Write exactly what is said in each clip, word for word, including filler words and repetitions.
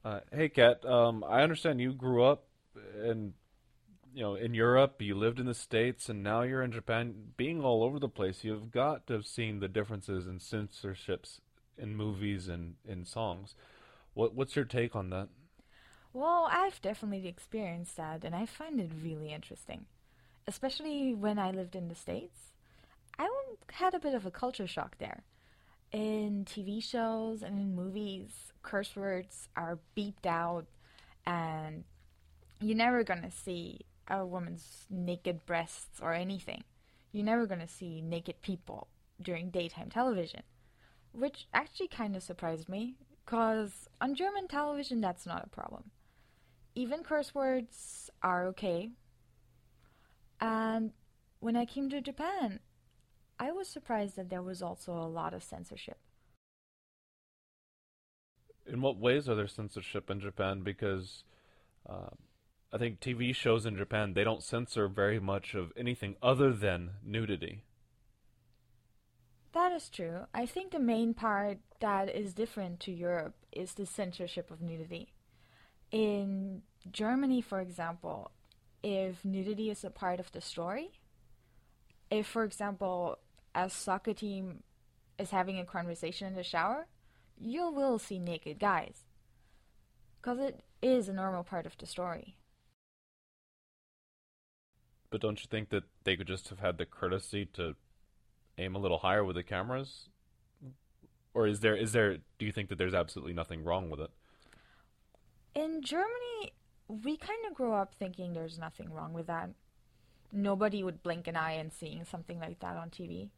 Uh, hey, Kat. Um, I understand you grew up in, you know, in Europe. You lived in the States, and now you're in Japan. Being all over the place, you've got to have seen the differences in censorships in movies and in songs. What What's your take on that? Well, I've definitely experienced that, and I find it really interesting, especially when I lived in the States. I w- had a bit of a culture shock there. In T V shows and in movies, curse words are beeped out, and you're never gonna see a woman's naked breasts or anything. You're never gonna see naked people during daytime television, which actually kind of surprised me, because on German television, that's not a problem. Even curse words are okay. And when I came to Japan, I was surprised that there was also a lot of censorship. In what ways are there censorship in Japan? Because uh, I think T V shows in Japan they don't censor very much of anything other than nudity. That is true. I think the main part that is different to Europe is the censorship of nudity. In Germany, for example, if nudity is a part of the story, if, for example, a soccer team is having a conversation in the shower, you will see naked guys because it is a normal part of the story. But don't you think that they could just have had the courtesy to aim a little higher with the cameras? Or is there is there do you think that there's absolutely nothing wrong with it? In Germany, we kind of grow up thinking there's nothing wrong with that. Nobody would blink an eye in seeing something like that on T V.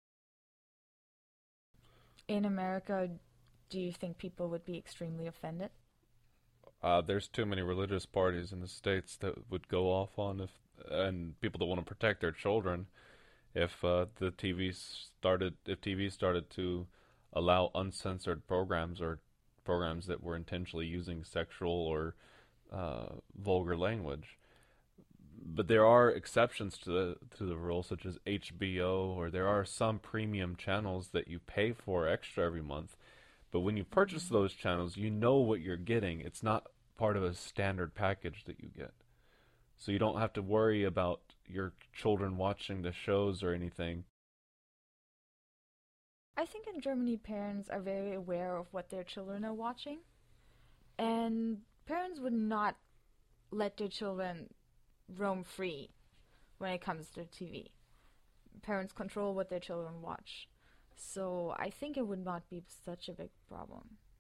In America, do you think people would be extremely offended? Uh, there's too many religious parties in the states that would go off on if and people that want to protect their children if uh, the T V started if T V started to allow uncensored programs or programs that were intentionally using sexual or uh, vulgar language. But there are exceptions to the to the rule, such as H B O, or there are some premium channels that you pay for extra every month. But when you purchase Mm-hmm. those channels, you know what you're getting. It's not part of a standard package that you get. So you don't have to worry about your children watching the shows or anything. I think in Germany, parents are very aware of what their children are watching, and parents would not let their children roam free when it comes to T V. Parents control what their children watch. So I think it would not be such a big problem.